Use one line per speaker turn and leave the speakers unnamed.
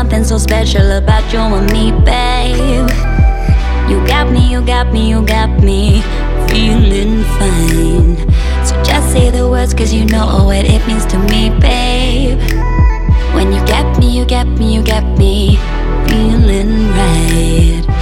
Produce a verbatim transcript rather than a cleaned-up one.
something so special about you and me, babe. You got me, you got me, you got me feeling fine. So just say the words, cause you know what it means to me, babe. When you got me, you got me, you got me feeling right.